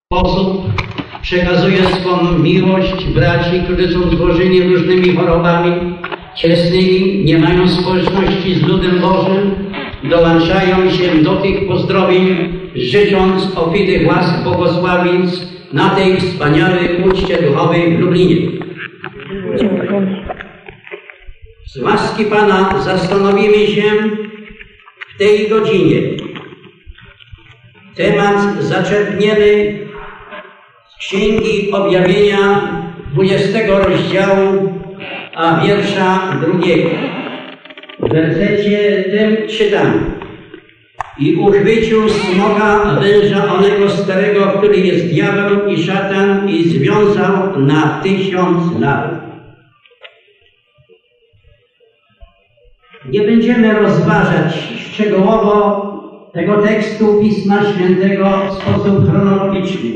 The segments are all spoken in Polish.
sposób przekazuje swą miłość braci, którzy są zwożeni różnymi chorobami cielesnymi, nie mają społeczności z ludem Bożym, dołączają się do tych pozdrowień, życząc obfitych łask błogosławieństw na tej wspaniałej uczcie duchowej w Lublinie. Z łaski Pana zastanowimy się w tej godzinie. Temat zaczerpniemy z Księgi Objawienia 20 rozdziału, a wiersza 2. W wersecie tym czytamy: i uchwycił smoka, węża onego starego, który jest diabeł i szatan, i związał na 1000 lat. Nie będziemy rozważać szczegółowo tego tekstu Pisma Świętego w sposób chronologiczny.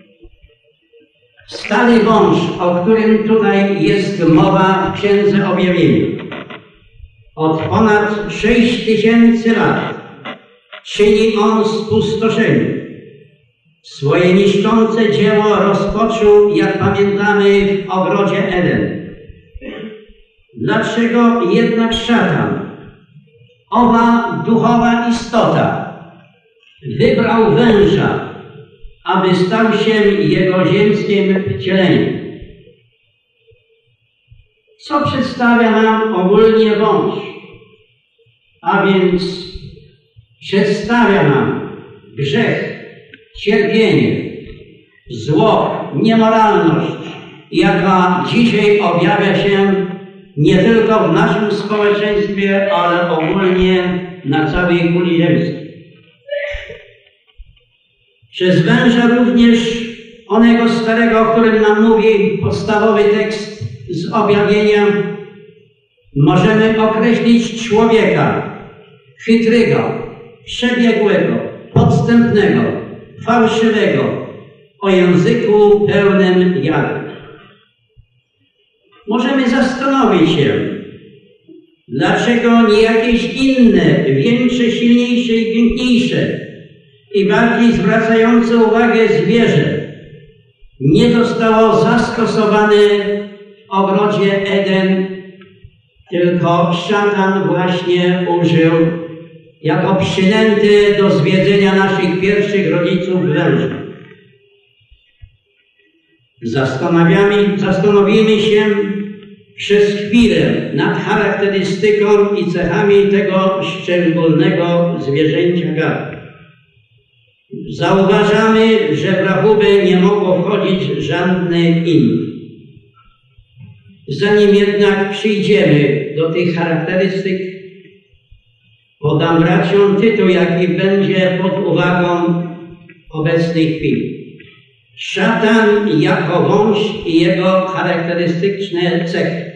Stary wąż, o którym tutaj jest mowa w Księdze Objawienia, od ponad 6000 lat czyni on spustoszenie. Swoje niszczące dzieło rozpoczął, jak pamiętamy, w ogrodzie Eden. Dlaczego jednak szatan, owa duchowa istota, wybrał węża, aby stał się jego ziemskim wcieleniem? Co przedstawia nam ogólnie wąż? A więc przedstawia nam grzech, cierpienie, zło, niemoralność, jaka dzisiaj objawia się nie tylko w naszym społeczeństwie, ale ogólnie na całej kuli ziemskiej. Przez węża również onego starego, o którym nam mówi podstawowy tekst z Objawienia, możemy określić człowieka chytrego, przebiegłego, podstępnego, fałszywego, o języku pełnym jadu. Możemy zastanowić się, dlaczego nie jakieś inne, większe, silniejsze i piękniejsze i bardziej zwracające uwagę zwierzę nie zostało zastosowane w ogrodzie Eden, tylko szatan właśnie użył jako przynęty do zwiedzenia naszych pierwszych rodziców węża. Zastanowimy się przez chwilę nad charakterystyką i cechami tego szczególnego zwierzęcia gadu. Zauważamy, że w rachubę nie mogło wchodzić żadne inne. Zanim jednak przyjdziemy do tych charakterystyk, podam braciom tytuł, jaki będzie pod uwagą obecnej chwili. Szatan jako wąż i jego charakterystyczne cechy.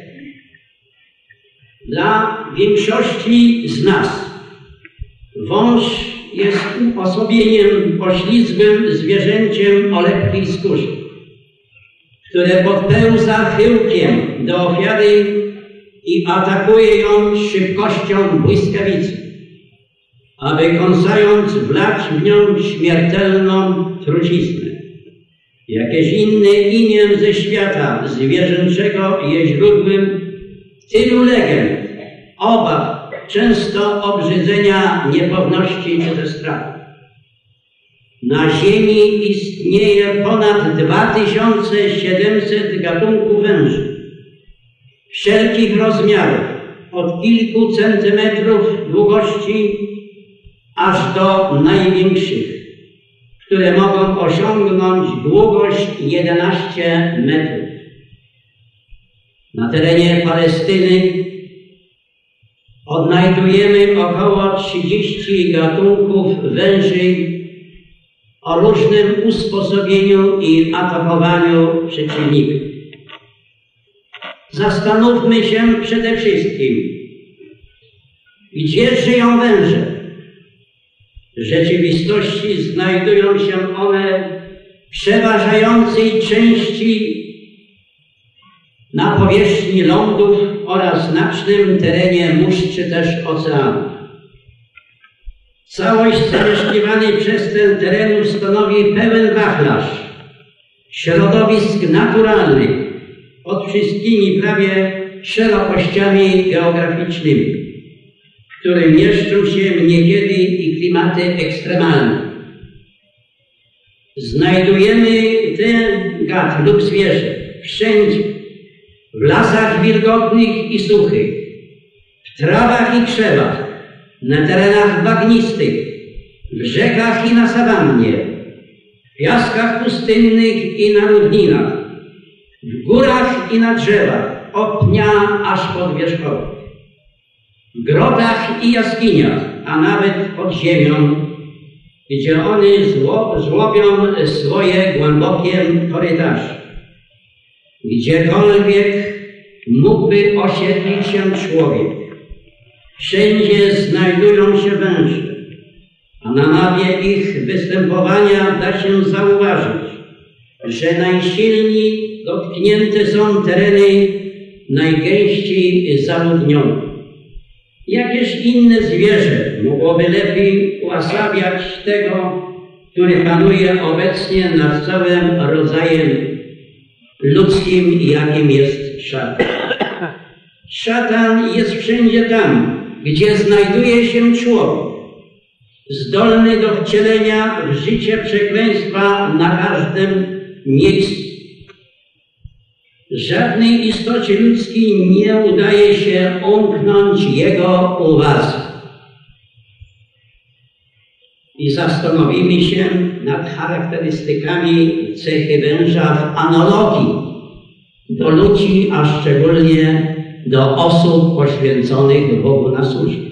Dla większości z nas wąż jest uosobieniem poślizgłym zwierzęciem o lepkiej skórze, które podpełza chyłkiem do ofiary i atakuje ją szybkością błyskawicy, aby kąsając wlać w nią śmiertelną truciznę. Jakieś inne iniem ze świata zwierzęczego jest źródłem tylu legend, obaw, często obrzydzenia, niepewności czy też strachu. Na Ziemi istnieje ponad 2700 gatunków węży, wszelkich rozmiarów, od kilku centymetrów długości aż do największych, które mogą osiągnąć długość 11 metrów. Na terenie Palestyny odnajdujemy około 30 gatunków węży o różnym usposobieniu i atakowaniu przeciwników. Zastanówmy się przede wszystkim, gdzie żyją węże. W rzeczywistości znajdują się one w przeważającej części na powierzchni lądów oraz znacznym terenie mórz czy też oceanów. Całość zamieszkiwanej przez ten teren stanowi pełen wachlarz środowisk naturalnych pod wszystkimi prawie szerokościami geograficznymi, w którym mieszczą się niekiedy i klimaty ekstremalne. Znajdujemy ten gad lub zwierzę wszędzie, w lasach wilgotnych i suchych, w trawach i krzewach, na terenach bagnistych, w rzekach i na sawannie, w piaskach pustynnych i na równinach, w górach i na drzewach, od pnia aż pod wierzchołek, w grotach i jaskiniach, a nawet pod ziemią, gdzie one żłobią swoje głębokie korytarze. Gdziekolwiek mógłby osiedlić się człowiek, wszędzie znajdują się węże, a na mapie ich występowania da się zauważyć, że najsilniej dotknięte są tereny najgęściej zaludnione. Jakież inne zwierzę mogłoby lepiej uosabiać tego, który panuje obecnie nad całym rodzajem ludzkim, jakim jest szatan. Szatan jest wszędzie tam, gdzie znajduje się człowiek, zdolny do wcielenia w życie przekleństwa na każdym miejscu. Żadnej istocie ludzkiej nie udaje się umknąć jego uwadze. I zastanowimy się nad charakterystykami cechy węża w analogii do ludzi, a szczególnie do osób poświęconych Bogu na służbę.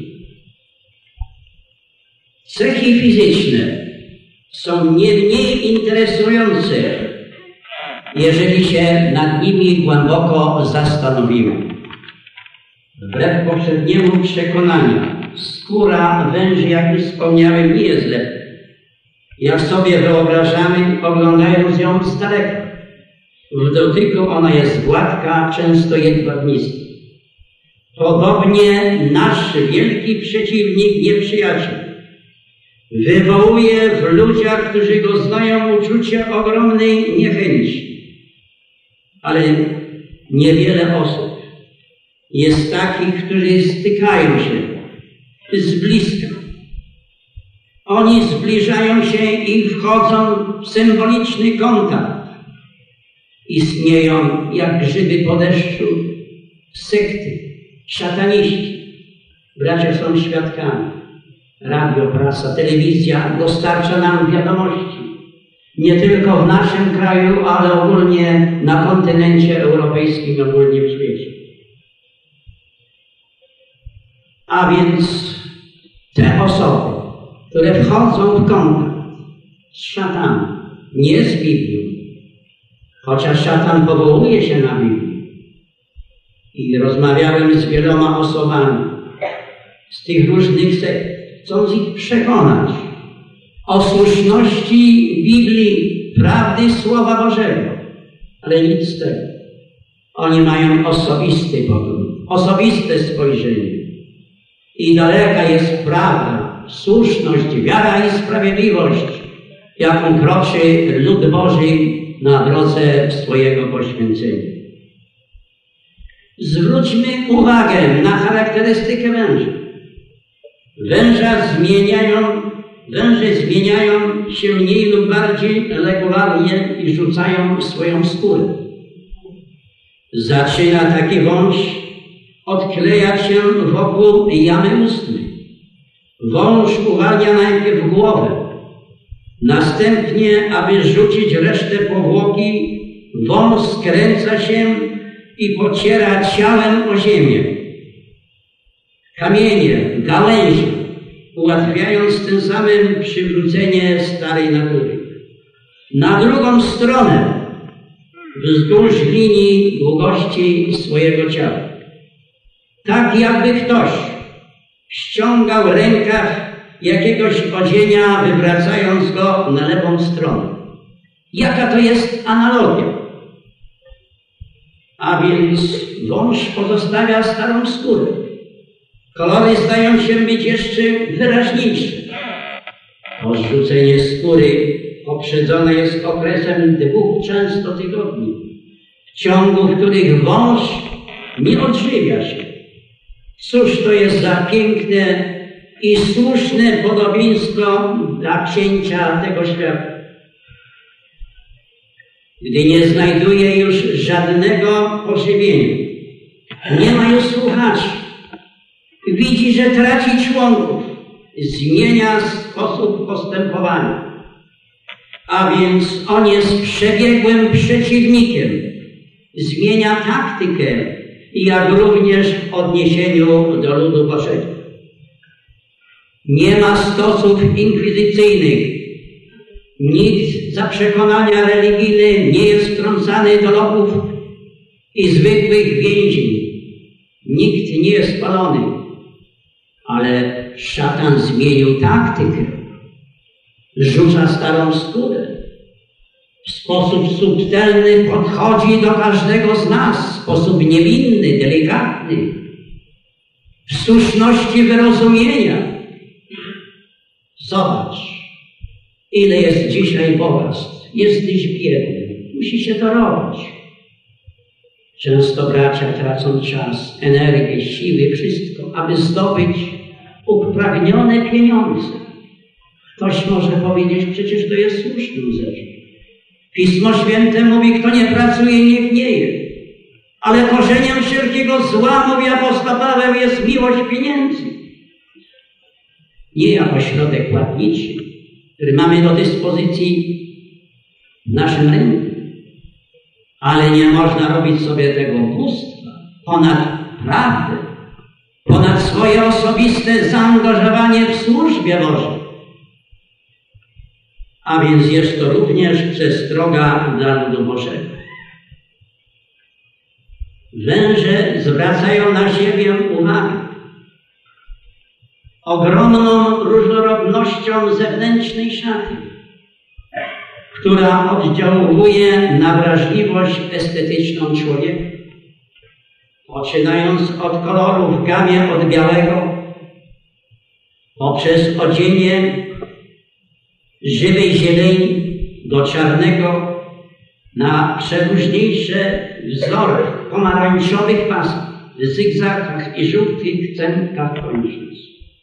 Cechy fizyczne są nie mniej interesujące, jeżeli się nad nimi głęboko zastanowimy. Wbrew powszedniemu przekonaniu, skóra węży, jak już wspomniałem, nie jest lepsza. Jak sobie wyobrażamy, oglądając ją z daleka. W dotyku ona jest gładka, często jedwabnista. Podobnie nasz wielki przeciwnik, nieprzyjaciel, wywołuje w ludziach, którzy go znają, uczucie ogromnej niechęci. Ale niewiele osób jest takich, którzy stykają się z bliska. Oni zbliżają się i wchodzą w symboliczny kontakt. Istnieją jak grzyby po deszczu sekty, szataniści. Bracia są świadkami. Radio, prasa, telewizja dostarcza nam wiadomości. Nie tylko w naszym kraju, ale ogólnie na kontynencie europejskim, ogólnie w świecie. A więc te osoby, które wchodzą w kontakt z szatanem, nie z Biblią, chociaż szatan powołuje się na Biblię. I rozmawiałem z wieloma osobami z tych różnych sekt, chcąc ich przekonać o słuszności Biblii, prawdy Słowa Bożego. Ale nic z tego. Oni mają osobisty pogląd, osobiste spojrzenie. I daleka jest prawda, słuszność, wiara i sprawiedliwość, jaką kroczy lud Boży na drodze swojego poświęcenia. Zwróćmy uwagę na charakterystykę węża. Węże zmieniają się mniej lub bardziej regularnie i rzucają swoją skórę. Zaczyna taki wąż odklejać się wokół jamy ustnej. Wąż uwalnia najpierw głowę. Następnie, aby rzucić resztę powłoki, wąż skręca się i pociera ciałem o ziemię. Kamienie, gałęzie, ułatwiając tym samym przywrócenie starej natury. Na drugą stronę, wzdłuż linii długości swojego ciała. Tak jakby ktoś ściągał rękaw jakiegoś odzienia, wywracając go na lewą stronę. Jaka to jest analogia? A więc wąż pozostawia starą skórę. Kolory zdają się być jeszcze wyraźniejsze. To zrzucenie skóry poprzedzone jest okresem 2 często tygodni, w ciągu których wąż nie odżywia się. Cóż to jest za piękne i słuszne podobieństwo dla księcia tego świata. Gdy nie znajduje już żadnego pożywienia, nie ma już słuchaczy, widzi, że traci członków, zmienia sposób postępowania. A więc on jest przebiegłym przeciwnikiem, zmienia taktykę, jak również w odniesieniu do ludu Bożego. Nie ma stosów inkwizycyjnych. Nikt za przekonania religijne nie jest wtrącany do lopów i zwykłych więzień. Nikt nie jest palony. Ale szatan zmienił taktykę. Rzuca starą skórę. W sposób subtelny podchodzi do każdego z nas. W sposób niewinny, delikatny. W słuszności wyrozumienia. Zobacz, ile jest dzisiaj bogactw. Jesteś biedny. Musi się to robić. Często bracia tracą czas, energię, siły, wszystko, aby zdobyć upragnione pieniądze. Ktoś może powiedzieć, przecież to jest słuszną rzeczą. Pismo Święte mówi, kto nie pracuje, niech nie je. Ale korzeniem wszelkiego zła, mówi apostoł Paweł, jest miłość pieniędzy. Nie jako środek płatniczy, który mamy do dyspozycji w naszym rynku. Ale nie można robić sobie tego bóstwa ponad prawdę, ponad swoje osobiste zaangażowanie w służbie Bożej. A więc jest to również przestroga dla ludu Bożego. Węże zwracają na siebie uwagę ogromną różnorodnością zewnętrznej szaty, która oddziałuje na wrażliwość estetyczną człowieka. Poczynając od kolorów w gamie od białego, poprzez odzienie żywej zieleni do czarnego, na przeróżniejsze wzory pomarańczowych pasów, zygzakach i żółtych cętkach koniecznic.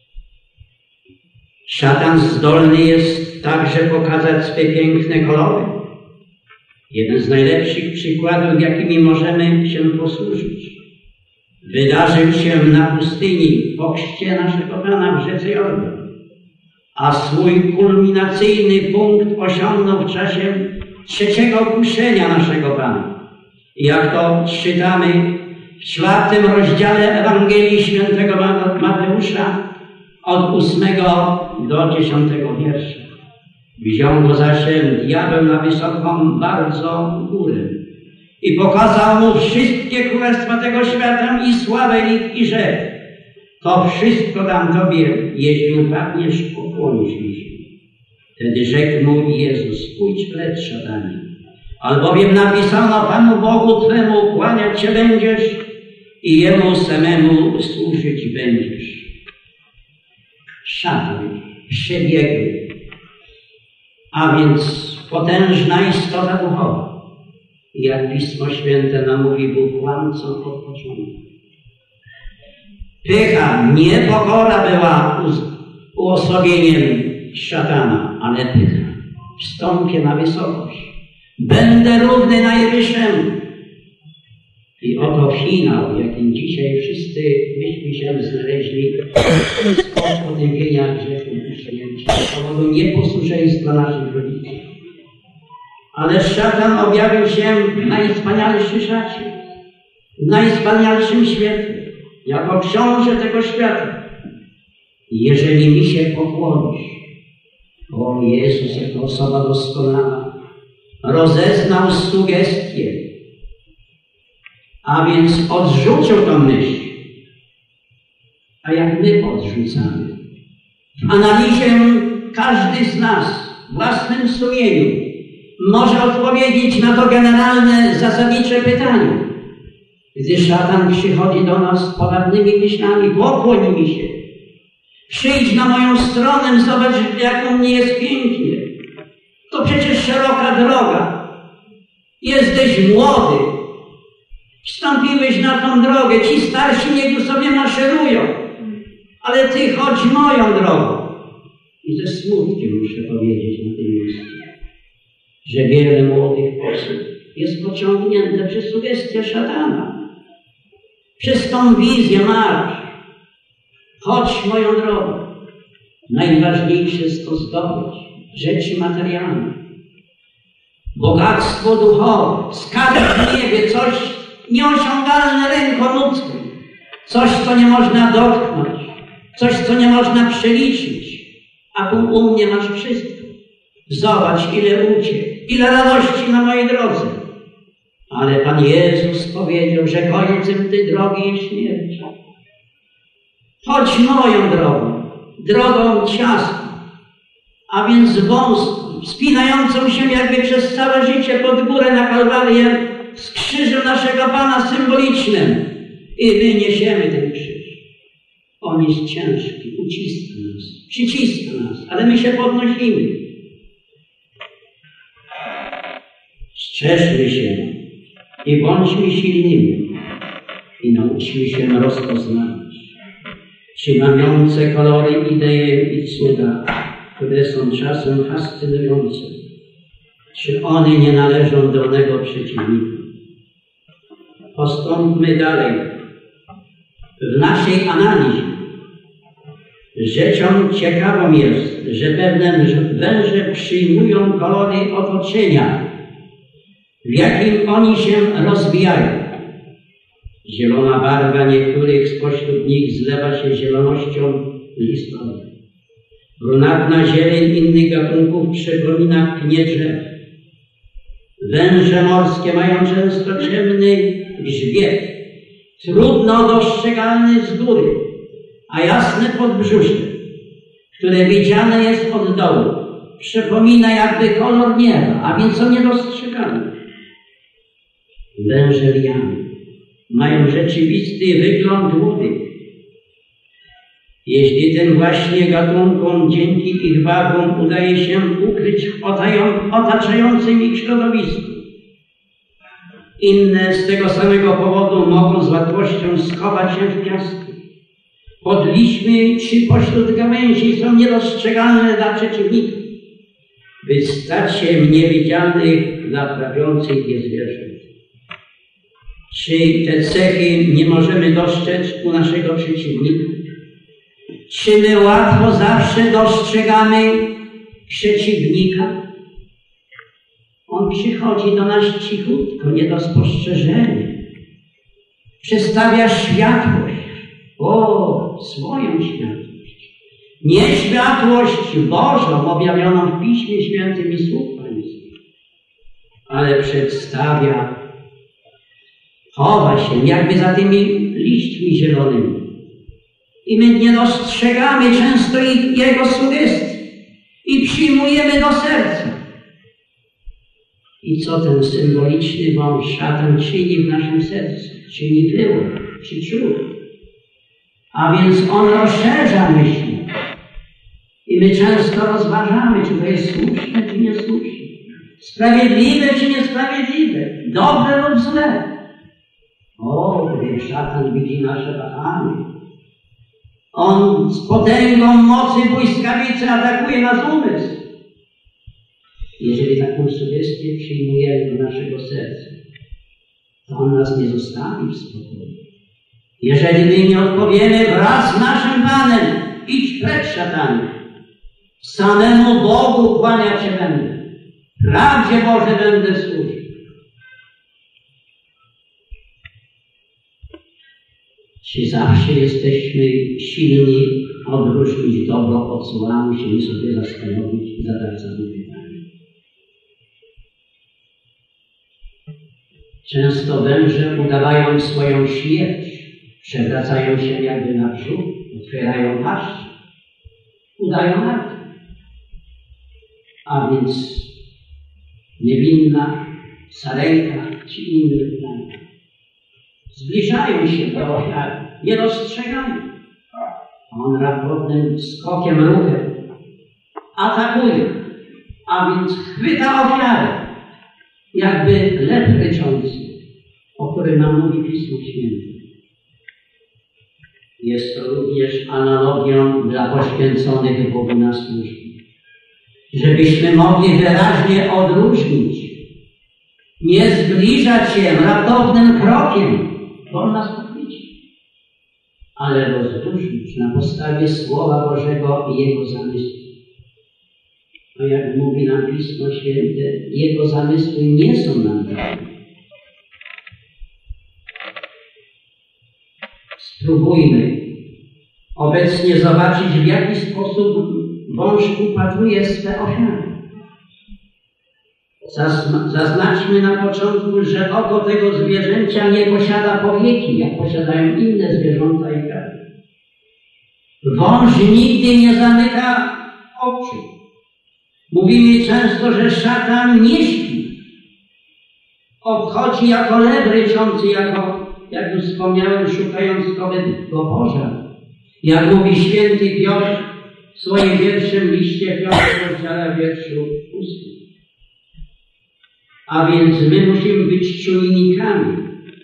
Szatan zdolny jest także pokazać swe piękne kolory. Jeden z najlepszych przykładów, jakimi możemy się posłużyć, wydarzył się na pustyni po chrzcie naszego Pana w rzece Jordan, a swój kulminacyjny punkt osiągnął w czasie 3. kuszenia naszego Pana. Jak to czytamy w 4. rozdziale Ewangelii Świętego Mateusza od 8 do 10 wiersza. Wziął go zaś diabeł na wysoką bardzo górę i pokazał mu wszystkie królestwa tego świata i sławę ich i rzekł: to wszystko dam Tobie, jeśli upragniesz pokłonić mi się. Wtedy rzekł mu Jezus: pójdź precz, szatanie, albowiem napisano Panu Bogu Twemu kłaniać się będziesz i Jemu samemu służyć będziesz. Szatan przebiegły, a więc potężna istota duchowa. Jak Pismo Święte nam mówi, był kłamcą od początku. Pycha, nie pokora była uosobieniem szatana, ale pycha. Wstąpię na wysokość. Będę równy Najwyższemu. I oto finał, jakim dzisiaj wszyscy myśmy się znaleźli z potępienia grzechu przyjęcia z powodu nieposłuszeństwa naszych rodziców. Ale szatan objawił się w najwspanialszym szacie, w najwspanialszym świetle, jako książę tego świata. Jeżeli mi się pokłonisz, o Jezus jako osoba doskonała, rozeznał sugestię, a więc odrzucił tą myśl. A jak my odrzucamy? W analizie każdy z nas w własnym sumieniu może odpowiedzieć na to generalne, zasadnicze pytanie. Gdy szatan przychodzi do nas z poważnymi myślami, pokłoń mi się. Przyjdź na moją stronę, zobacz, jak u mnie jest pięknie. To przecież szeroka droga. Jesteś młody. Wstąpiłeś na tą drogę. Ci starsi niech tu sobie maszerują. Ale ty chodź moją drogą. I ze smutkiem muszę powiedzieć na tym miejscu, że wiele młodych osób jest pociągnięte przez sugestię szatana. Przez tą wizję marsz. Chodź moją drogą. Najważniejsze jest to zdobyć rzeczy materialne. Bogactwo duchowe, skarb w niebie, coś nieosiągalne ręką ludzką. Coś, co nie można dotknąć. Coś, co nie można przeliczyć. A tu u mnie masz wszystko. Zobacz, ile uciech, ile radości na mojej drodze. Ale Pan Jezus powiedział, że końcem tej drogi jest śmierć. Chodź moją drogą, drogą ciasną, a więc wąską, wspinającą się jakby przez całe życie pod górę na Kalwarię z krzyżem naszego Pana symbolicznym. I my niesiemy ten krzyż. On jest ciężki, uciska nas, przyciska nas, ale my się podnosimy. Strzeżmy się i bądźmy silnymi i nauczmy się rozpoznawać, czy mamiące kolory, idee i cuda, które są czasem fascynujące, czy one nie należą do onego przeciwnika. Postąpmy dalej. W naszej analizie rzeczą ciekawą jest, że pewne węże przyjmują kolory otoczenia, w jakim oni się rozwijają. Zielona barwa niektórych spośród nich zlewa się zielonością listową. Brunatna zieleń innych gatunków przypomina pnie drzew. Węże morskie mają często ciemny grzbiet, trudno dostrzegalny z góry, a jasne podbrzusze, które widziane jest od dołu, przypomina jakby kolor nieba, a więc są niedostrzegalne. Węże liany mają rzeczywisty wygląd łodyg. Jeśli tym właśnie gatunkom dzięki ich wagom udaje się ukryć w otaczającym ich środowisku, inne z tego samego powodu mogą z łatwością schować się w piasku. Pod liśćmi czy pośród gałęzi są niedostrzegalne dla przeciwnika, by stać się niewidzialnych dla trawiących je zwierząt. Czy te cechy nie możemy dostrzec u naszego przeciwnika? Czy my łatwo zawsze dostrzegamy przeciwnika? On przychodzi do nas cichutko, nie do spostrzeżenia. Przedstawia światłość. Swoją światłość. Nie światłość Bożą objawioną w Piśmie Świętym i Słów Pańskich, ale przedstawia, chowa się jakby za tymi liśćmi zielonymi. I my nie dostrzegamy często jego sugestii i przyjmujemy do serca. I co ten symboliczny wąż szatan czyni w naszym sercu? Czyni było, czy czuł. A więc on rozszerza myśli. I my często rozważamy, czy to jest słuszne, czy niesłuszne. Sprawiedliwe, czy niesprawiedliwe. Dobre lub złe. Gdy szatan widzi nasze wahanie, on z potęgą mocy błyskawicy atakuje nas umysł. Jeżeli taką sugestię przyjmujemy do naszego serca, to on nas nie zostawi w spokoju. Jeżeli my nie odpowiemy wraz z naszym Panem, idź precz, szatanie. Samemu Bogu kłaniać się będę. Prawdzie Boże będę służył. Czy zawsze jesteśmy silni odróżnić dobro od zła? Musimy sobie zastanowić i zadać sobie pytanie. Często węże udawają swoją śmierć, przewracają się jakby na brzuch, otwierają paszczę, udają martwych. A więc niewinna, sarenka czy inny plan. Zbliżają się do ofiary, nie dostrzegają. On raptownym skokiem, ruchem atakuje. a więc chwyta ofiarę, jakby lew ryczący, o którym nam mówi Pismo Święte. Jest to również analogią dla poświęconych Bogu na służbę. Żebyśmy mogli wyraźnie odróżnić, nie zbliżać się raptownym krokiem, bo on nas pochwyci, ale rozróżnić na podstawie Słowa Bożego i Jego zamysłu. No jak mówi nam Pismo Święte, Jego zamysły nie są nam dane. Spróbujmy obecnie zobaczyć, w jaki sposób wąż upatruje swe ofiary. Zaznaczmy na początku, że oko tego zwierzęcia nie posiada powieki, jak posiadają inne zwierzęta i krawy. Wąż nigdy nie zamyka oczu. Mówimy często, że szatan nie śpi. Obchodzi jako lew ryczący, jak już wspomniałem, szukając owego Boża. Jak mówi święty Piotr w swoim pierwszym liście, 5 rozdziale, wierszu 8. A więc my musimy być czujnikami.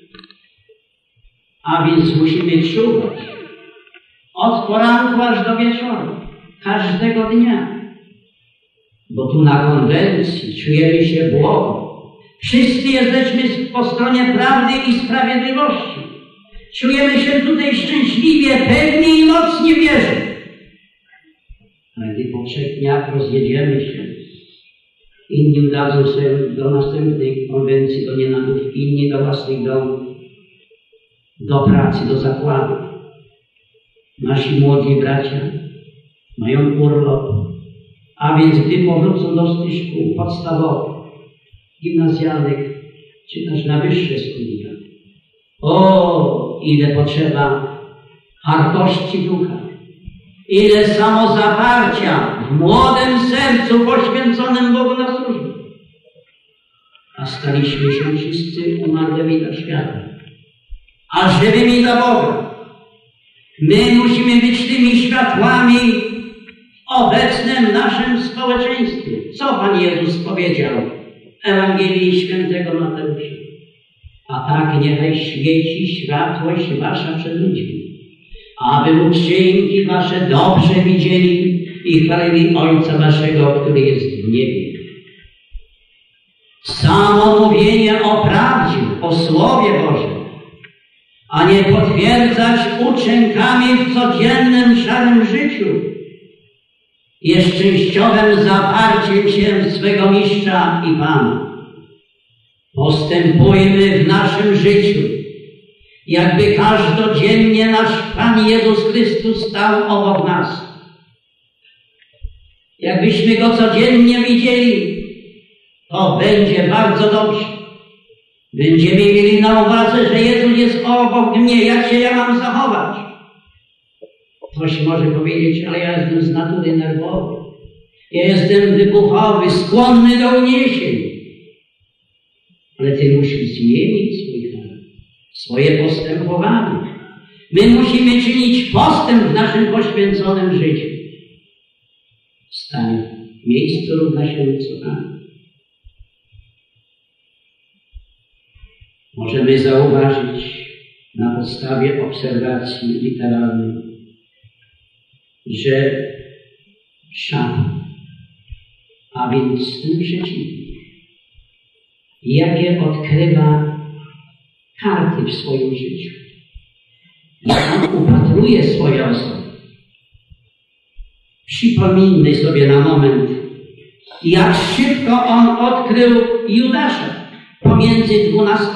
A więc musimy czuwać od poranku aż do wieczoru, każdego dnia. Bo tu na konwencji czujemy się błogo. Wszyscy jesteśmy po stronie prawdy i sprawiedliwości. Czujemy się tutaj szczęśliwie, pewnie i mocnie wierzyć. Ale gdy po 3 dniach rozjedziemy się, inni udadzą się do następnej konwencji, do nienawistki, inni do własnych domów, do pracy, do zakładu. Nasi młodzi bracia mają urlop, a więc gdy powrócą do tych szkół podstawowych, gimnazjalnych, czy też na wyższe studia, o, ile potrzeba hartości ducha, ile samozaparcia w młodym sercu poświęconym Bogu na służbę. A staliśmy się wszyscy umarłymi dla świata, a żywymi dla Boga. My musimy być tymi światłami w obecnym naszym społeczeństwie. Co Pan Jezus powiedział w Ewangelii Świętego Mateusza? A tak niechaj świeci światłość wasza przed ludźmi, aby uczynki wasze dobrze widzieli i chwalili Ojca waszego, który jest w niebie. Samo mówienie o prawdzie, o Słowie Bożym, a nie potwierdzać uczynkami w codziennym, szarym życiu, jest częściowym zaparciem się swego Mistrza i Pana. Postępujmy w naszym życiu, jakby każdodziennie nasz Pan Jezus Chrystus stał obok nas. Jakbyśmy Go codziennie widzieli, to będzie bardzo dobrze. Będziemy mieli na uwadze, że Jezus jest obok mnie, jak się ja mam zachować. Ktoś może powiedzieć, ale ja jestem z natury nerwowy. Ja jestem wybuchowy, skłonny do uniesień. Ale Ty musisz zmienić swój charakter, swoje postępowanie. My musimy czynić postęp w naszym poświęconym życiu. Stań w miejscu równa się cudami. Możemy zauważyć na podstawie obserwacji literalnej, że szatan, a więc ten przeciwnik, jakie odkrywa karty w swoim życiu, jak upatruje swoje osoby. Przypomnijmy sobie na moment, jak szybko on odkrył Judasza pomiędzy 12.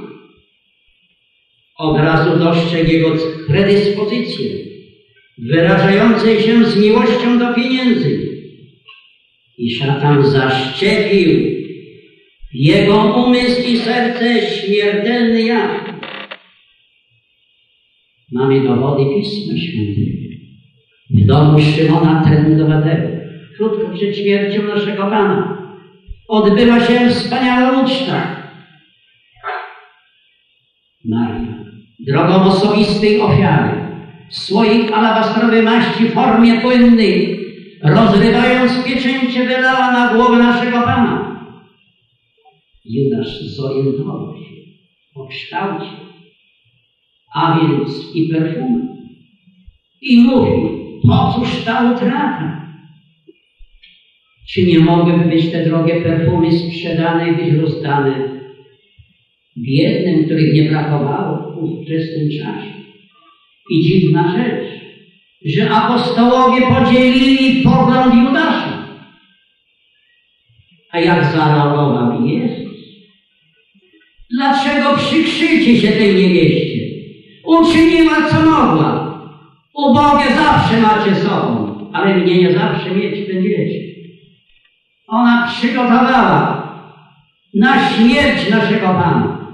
Od razu dostrzegł jego predyspozycje, wyrażające się z miłością do pieniędzy. I szatan zaszczepił w jego umysł i serce śmiertelny jad. Mamy dowody Pisma Świętego. W domu Szymona Trędowatego, krótko przed śmiercią naszego Pana, odbyła się wspaniała uczta. Maria, drogą osobistej ofiary, w słoik alabastrowej maści w formie płynnej, rozrywając pieczęcie, wylała na głowę naszego Pana. Judasz zorientował się o kształcie, a więc i perfumem. I mówił, po cóż ta utrata? Czy nie mogłyby być te drogie perfumy sprzedane i być rozdane biednym, których nie brakowało w ówczesnym czasie? I dziwna rzecz, że apostołowie podzielili pogląd Judasza. A jak zareagował Jezus? Dlaczego przykrzycie się tej niewieście? Uczyniła, co mogła. Ubogie zawsze macie sobą, ale mnie nie zawsze mieć będziecie. Ona przygotowała na śmierć naszego Pana.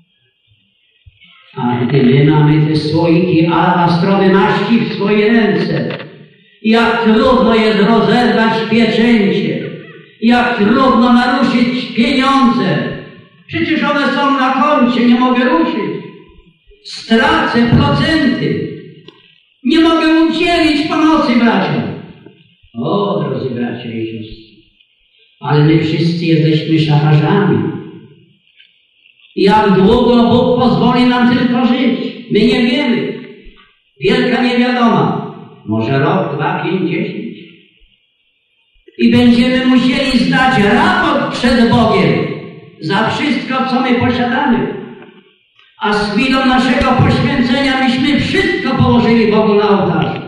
A gdy my mamy te słoiki alabastrowej maści w swojej ręce, jak trudno jest rozerwać pieczęcie, jak trudno naruszyć pieniądze. Przecież one są na koncie, nie mogę ruszyć. Stracę procenty. Nie mogę udzielić pomocy braciom. O, drodzy bracia i siostry, ale my wszyscy jesteśmy szacharzami. Jak długo Bóg pozwoli nam tylko żyć? My nie wiemy. Wielka niewiadoma. Może rok, 2, 5, 10. I będziemy musieli zdać raport przed Bogiem za wszystko, co my posiadamy. A z chwilą naszego poświęcenia myśmy wszystko położyli Bogu na ołtarzu.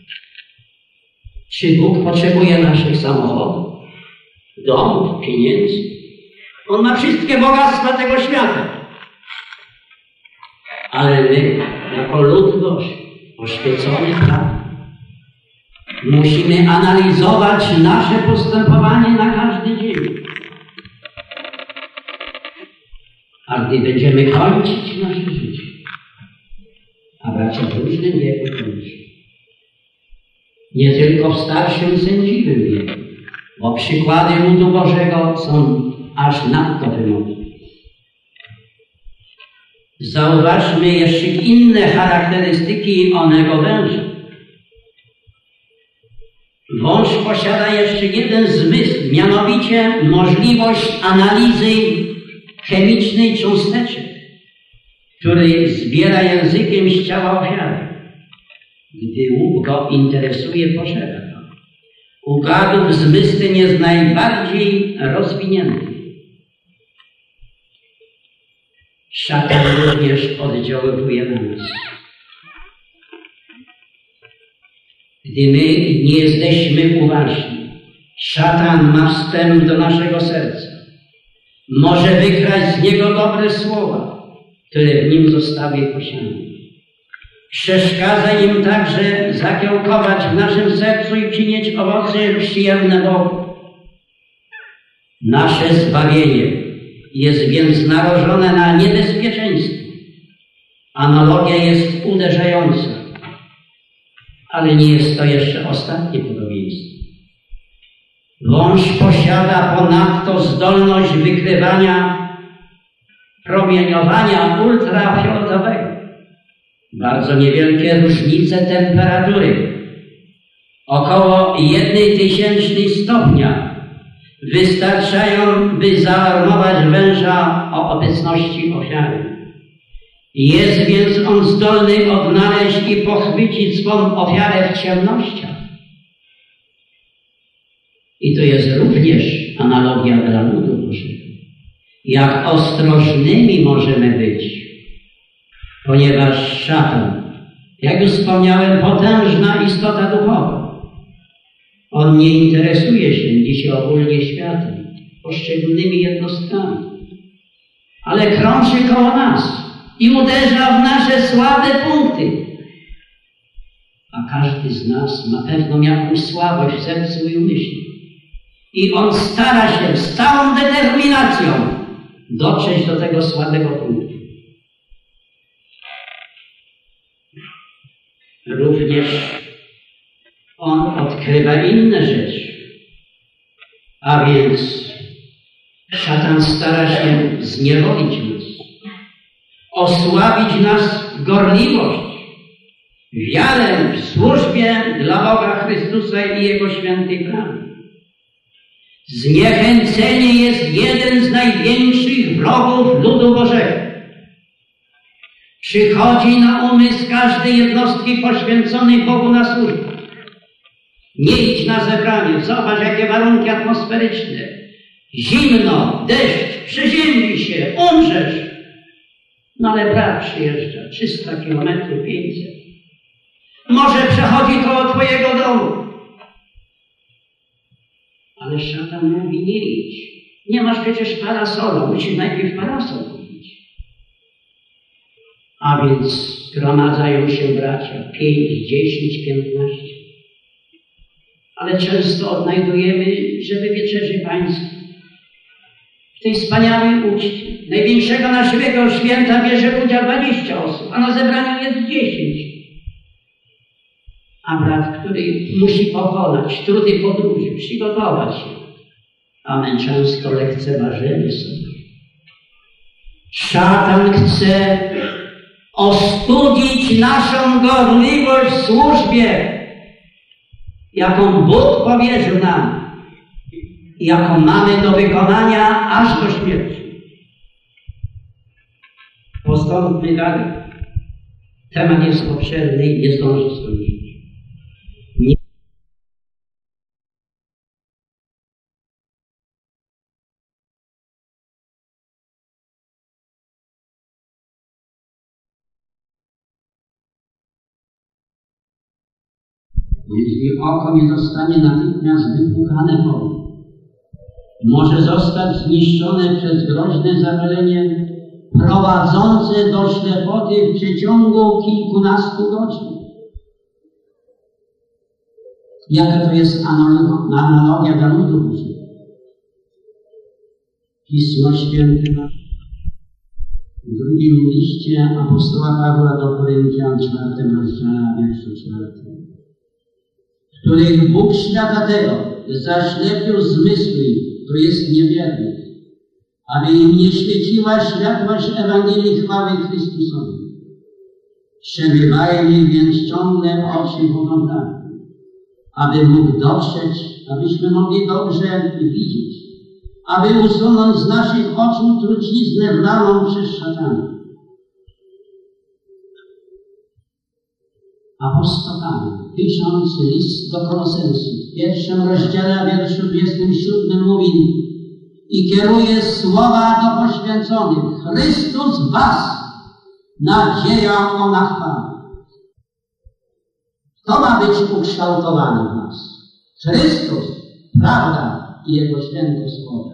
Czy Bóg potrzebuje naszych samochodów, domów, pieniędzy? On ma wszystkie bogactwa tego świata. Ale my, jako lud Boży, oświecony tak, musimy analizować nasze postępowanie na każdy dzień. A gdy będziemy kończyć nasze życie, a bracia w różnym wieku kończą, nie tylko w starszym, sędziwym wieku, bo przykłady ludu Bożego są aż nadto wymowne. Zauważmy jeszcze inne charakterystyki onego węża. Wąż posiada jeszcze jeden zmysł, mianowicie możliwość analizy chemicznej cząsteczek, który zbiera językiem z ciała ofiary. Gdy łuk go interesuje, posiada go. U gadów zmysł ten jest najbardziej rozwinięty. Szatan również oddziaływuje na nas. Gdy my nie jesteśmy uważni, szatan ma wstęp do naszego serca. Może wykraść z niego dobre słowa, które w nim zostały posiane. Przeszkadza im także zakiełkować w naszym sercu i czynić owoce przyjemne Bogu. Nasze zbawienie jest więc narażone na niebezpieczeństwo. Analogia jest uderzająca, ale nie jest to jeszcze ostatnie podobieństwo. Wąż posiada ponadto zdolność wykrywania promieniowania ultrafioletowego. Bardzo niewielkie różnice temperatury, około 1/1000 stopnia, wystarczają, by zaalarmować węża o obecności ofiary. Jest więc on zdolny odnaleźć i pochwycić swą ofiarę w ciemnościach. I to jest również analogia dla ludu Bożego. Jak ostrożnymi możemy być, ponieważ szatan, jak już wspomniałem, potężna istota duchowa. On nie interesuje się dzisiaj ogólnie światem, poszczególnymi jednostkami, ale krąży koło nas i uderza w nasze słabe punkty. A każdy z nas ma pewną jakąś słabość w sercu i umyśle. I on stara się z całą determinacją dotrzeć do tego słabego punktu. Również on odkrywa inne rzeczy. A więc szatan stara się zniewolić nas, osłabić nas gorliwość, wiarę w służbie dla Boga Chrystusa i Jego świętej prawy. Zniechęcenie jest jeden z największych wrogów ludu Bożego. Przychodzi na umysł każdej jednostki poświęconej Bogu na służbę. Nie idź na zebranie, zobacz jakie warunki atmosferyczne. Zimno, deszcz, przeziębi się, umrzesz. No ale brat przyjeżdża, 300 kilometrów, 500. Może przechodzi koło twojego domu. Ale szatan mówi, nie idź. Nie masz przecież parasola, musisz najpierw parasol kupić. A więc zgromadzają się bracia, 5, 10, 15. Ale często odnajdujemy, że w wieczerzy pańskiej, w tej wspaniałej uczcie, największego naszego święta bierze udział 20 osób, a na zebraniu jest 10. A brat, który musi pokonać trudy podróży, przygotować się, a my często lekceważymy sobie. Szatan chce ostudzić naszą gorliwość w służbie, jaką Bóg powierzył nam, jaką mamy do wykonania aż do śmierci. Postąpmy dalej. Temat jest obszerny i nie zdążę skończyć. Jeśli oko nie zostanie natychmiast wypłukane wodą, może zostać zniszczone przez groźne zapalenie prowadzące do ślepoty w przeciągu kilkunastu godzin. Jaka to jest analogia dla ludu Bożego? Pismo Święte w drugim liście apostoła Pawła do Koryntian, 4 rozdziale, wierszu 4. Których Bóg świata tego zaślepił zmysły, to jest niewiernych, aby im nie świeciła światłość Ewangelii chwały Chrystusowej. Przebywajmy więc ciągle oczy Boga prawdy, aby mógł dotrzeć, abyśmy mogli dobrze widzieć, aby usunąć z naszych oczu truciznę wlaną przez szatana. Apostoł Paweł, pisząc list do Kolosensów, w 1 rozdziale, wierszu 27 mówi i kieruje słowa do poświęconych. Chrystus w was, nadzieja ona chwały. Kto ma być ukształtowany w nas? Chrystus, prawda i Jego święte słowo.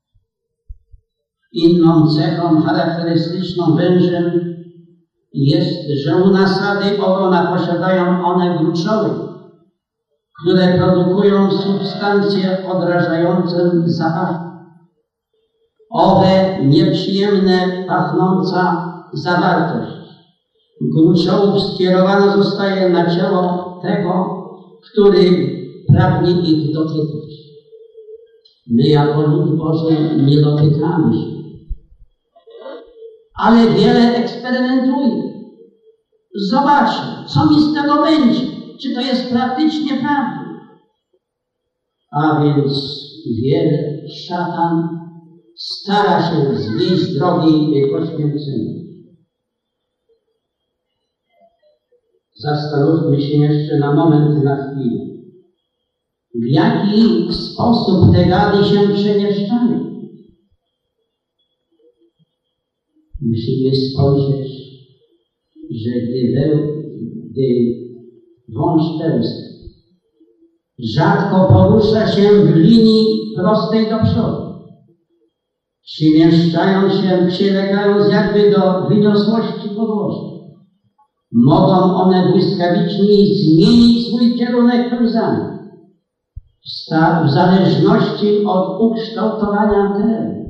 Inną cechą charakterystyczną wężem jest, że u nasady ogona posiadają one gruczoły, które produkują substancje odrażające zapach. Owe nieprzyjemne, pachnąca zawartość gruczołów skierowana zostaje na ciało tego, który pragnie ich dotykać. My jako lud Boży nie dotykamy się, ale wiele eksperymentuje. Zobaczmy, co mi z tego będzie, czy to jest praktycznie prawdą. A więc wiele szatan stara się znieść z drogi poświęcenia. Zastanówmy się jeszcze na moment, na chwilę. W jaki sposób te gady się przemieszczają? Musimy spojrzeć, że gdy wąż pełzły rzadko porusza się w linii prostej do przodu, przemieszczają się, przylegając jakby do wyniosłości podłoża. Mogą one błyskawicznie zmienić swój kierunek pełzania w zależności od ukształtowania terenu.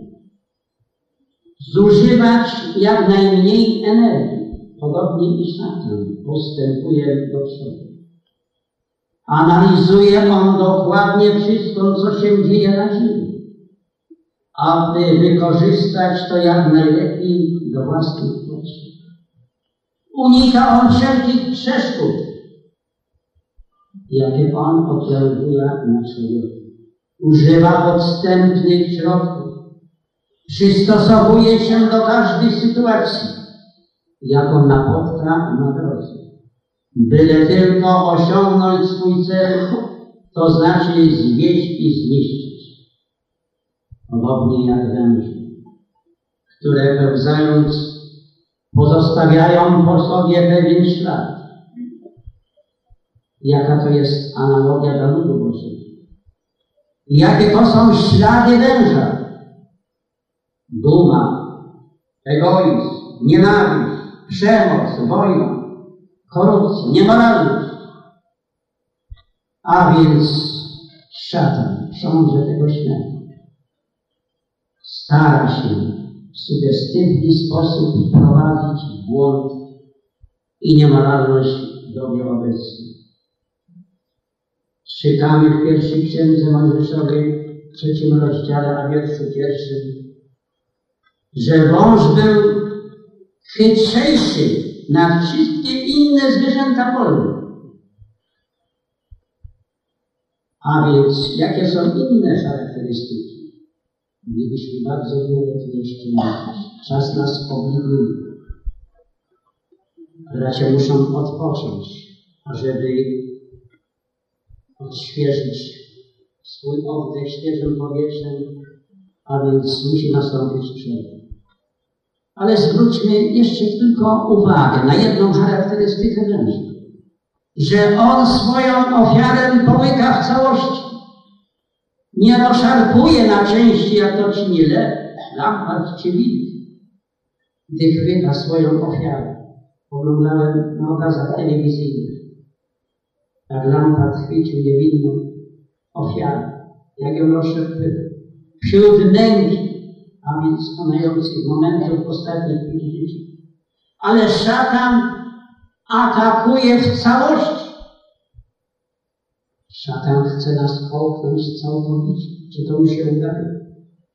Zużywać jak najmniej energii, podobnie i szatan postępuje do przodu. Analizuje on dokładnie wszystko, co się dzieje na ziemi, aby wykorzystać to jak najlepiej do własnych potrzeb. Unika on wszelkich przeszkód, jakie on oddziałuje na człowieka. Używa podstępnych środków. Przystosowuje się do każdej sytuacji, jaką napotka na drodze. Byle tylko osiągnąć swój cel, to znaczy zwieść i zniszczyć. Podobnie jak węże, które pełzając pozostawiają po sobie pewien ślad. Jaka to jest analogia do ludu Bożego? Jakie to są ślady węża? Duma, egoizm, nienawiść, przemoc, wojna, korupcja, niemoralność. A więc szatan, książę tego świata, stara się w sugestywny sposób wprowadzić błąd i niemoralność w dobie obecnej. Czytamy w pierwszej księdze Mojżeszowej, w 3 rozdziale, a wierszu 1, że wąż był chytrzejszy na wszystkie inne zwierzęta polne. A więc jakie są inne charakterystyki? Mielibyśmy bardzo długo tu jeszcze mówić. Czas nas obliguje. Bracia muszą odpocząć, ażeby odświeżyć swój oddech świeżym powietrzem, a więc musi nastąpić przerwa. Ale zwróćmy jeszcze tylko uwagę na jedną charakterystykę węża, że on swoją ofiarę połyka w całości. Nie rozszarpuje na części, jak to czyni lew, lampart czy wilk, gdy chwyta swoją ofiarę. Oglądałem na obrazach telewizyjnych, jak lampart chwycił niewinną ofiarę, jak ją rozszarpywał. Wśród męki, a więc konających momentów ostatnich życia. Ale szatan atakuje w całości. Szatan chce nas połknąć całkowicie. Czy to mu się udaje?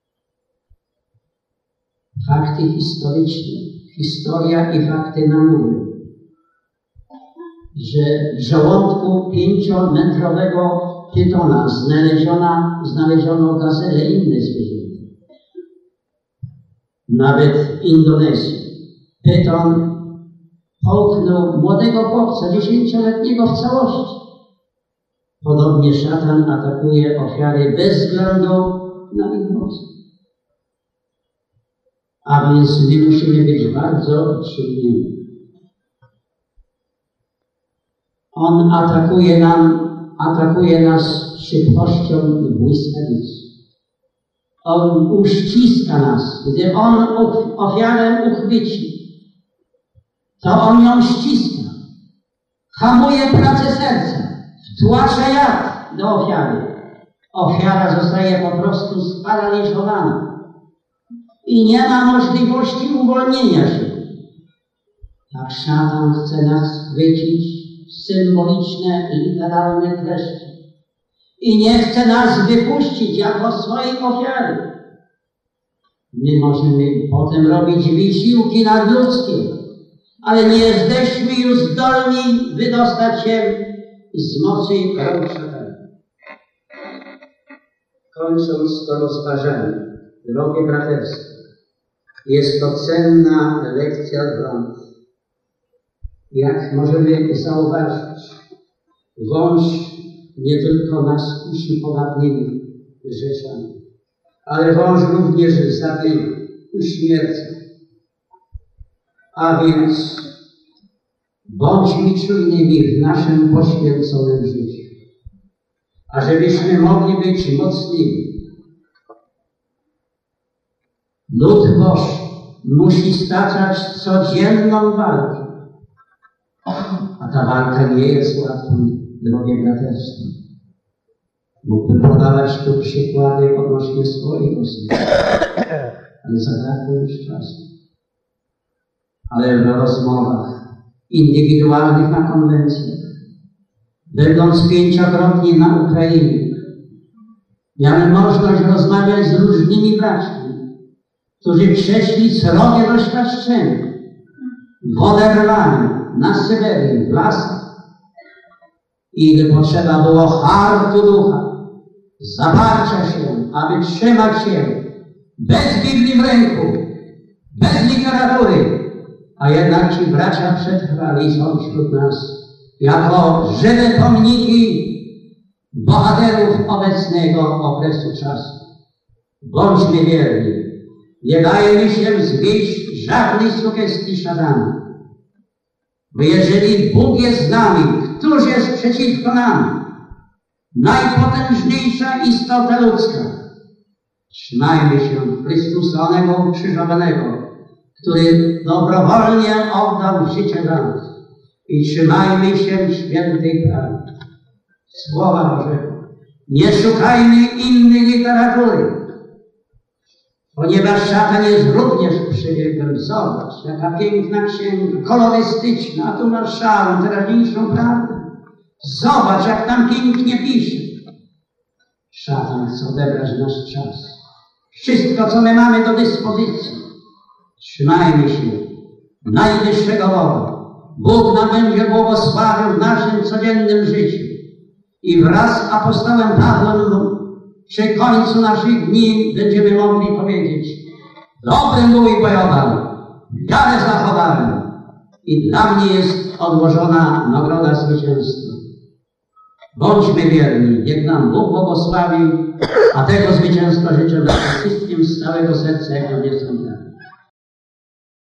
Fakty historyczne, historia i fakty nam mówią, że w żołądku 5-metrowego pytona znaleziono gazelę i inne zwierzęta. Nawet w Indonezji pyton połknął młodego chłopca, 10-letniego w całości. Podobnie szatan atakuje ofiary bez względu na ich moc. A więc my musimy być bardzo czujni. On atakuje nas szybkością błyskawicy. On uściska nas. Gdy on ofiarę uchwyci, to on ją ściska. Hamuje pracę serca. Wtłacza jad do ofiary. Ofiara zostaje po prostu sparaliżowana. I nie ma możliwości uwolnienia się. Tak szatan chce nas chwycić w symboliczne, literalne kleszcze. I nie chce nas wypuścić jako swojej ofiary. My możemy potem robić wysiłki nadludzkie, ale nie jesteśmy już zdolni wydostać się z mocy rąk szatana. Kończąc to rozważanie, drogie braterstwo, jest to cenna lekcja dla nas. Jak możemy zauważyć, wąż nie tylko nas kusi powadnymi rzeczami, ale wąż również zabija, uśmierca. A więc bądźmy czujnymi w naszym poświęconym życiu, ażebyśmy mogli być mocnymi. Lud Boży musi staczać codzienną walkę, a ta walka nie jest łatwa, drogie braterstwo. Mógłbym podawać tu przykłady odnośnie swojej osoby, ale zabrakło już czasu. Ale w rozmowach indywidualnych na konwencjach, będąc 5-krotnie na Ukrainie, miałem możliwość rozmawiać z różnymi braćmi, którzy przeszli srogie doświadczenia w oderwaniu, na Syberii, w lasach. I gdy potrzeba było hartu ducha, zaparcia się, aby trzymać się bez Biblii w ręku, bez literatury, a jednak ci bracia przetrwali, są wśród nas jako żywe pomniki bohaterów obecnego okresu czasu. Bądźmy wierni, nie dajmy się zwieść żadnej sugestii szatana. Bo jeżeli Bóg jest z nami, któż jest przeciwko nam? Najpotężniejsza istota ludzka. Trzymajmy się Chrystusa onego ukrzyżowanego, który dobrowolnie oddał życie za nas. I trzymajmy się świętej prawdy. Słowa Bożego. Nie szukajmy innej literatury, ponieważ szatan jest również przebiegłym. Zobacz, jaka piękna księga, kolorystyczna, a tu masz szarą, teraźniejszą prawdę. Zobacz, jak tam pięknie pisze. Szatan chce odebrać nasz czas. Wszystko, co my mamy do dyspozycji. Trzymajmy się najwyższego Boga. Bóg nam będzie błogosławił w naszym codziennym życiu. I wraz z apostołem Pawłem przy końcu naszych dni będziemy mogli powiedzieć: dobry mój bojowal, wiarę zachowałem i dla mnie jest odłożona nagroda zwycięstwa. Bądźmy wierni, niech nam Bóg błogosławi, a tego zwycięstwa życzę nam wszystkim z całego serca, jak to nie są.